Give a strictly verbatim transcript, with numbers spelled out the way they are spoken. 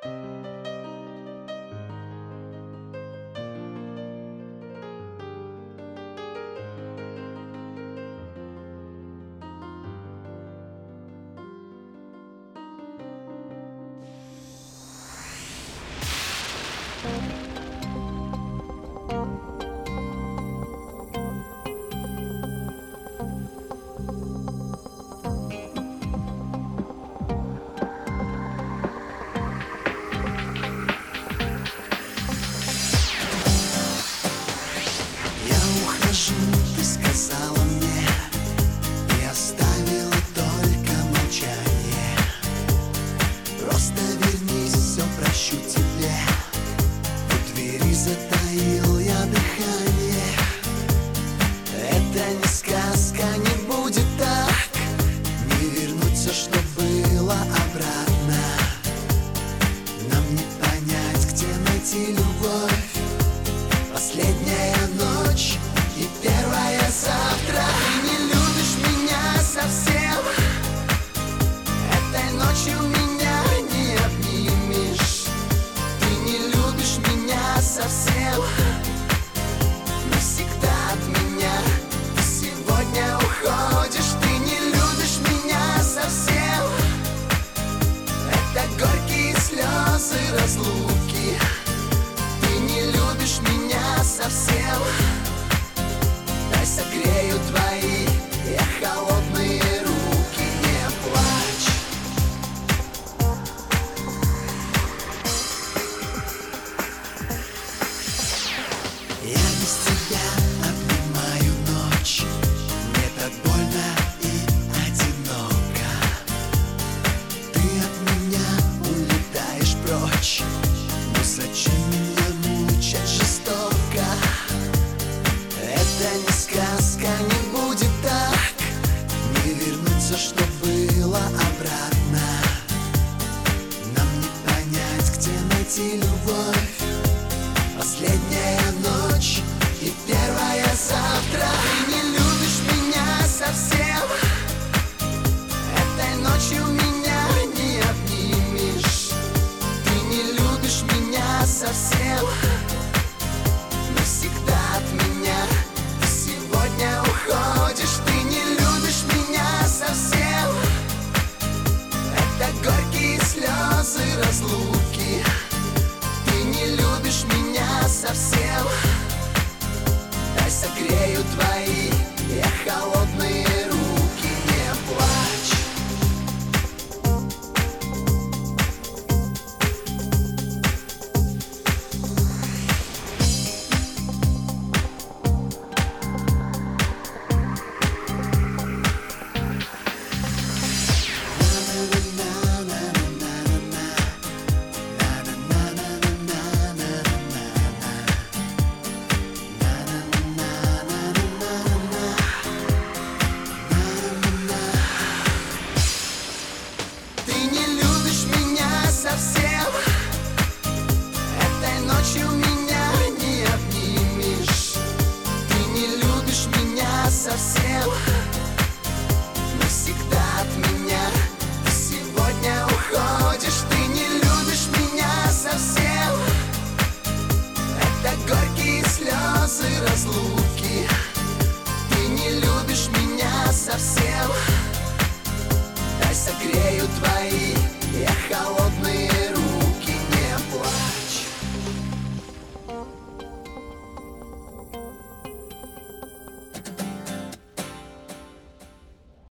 Ты сказала мне и оставила только молчание. Просто вернись, все прощу тебе. У двери затаил я дыхание. Это не сказка, не будет так. Не вернуть все, что было обратно. Нам не понять, где найти любовь. Последняя ночь и первое завтра. Ты не любишь меня совсем. Этой ночью меня не обнимешь. Ты не любишь меня совсем. Навсегда от меня ты сегодня уходишь. Ты не любишь меня совсем. Это горькие слезы разлуки. Ты не любишь меня совсем. Дай согрею твои я холодные руки. Не плачь. Я без тебя обнимаю ночь. Мне так больно и одиноко. Ты от меня улетаешь прочь. Но зачем